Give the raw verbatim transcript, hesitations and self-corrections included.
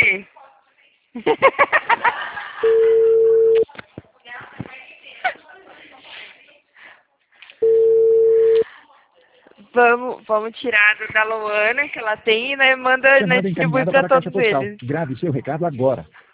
aí. Vamos, vamos tirar do da Luana, que ela tem, né? Manda, né, distribui para todos eles. Grave seu recado agora.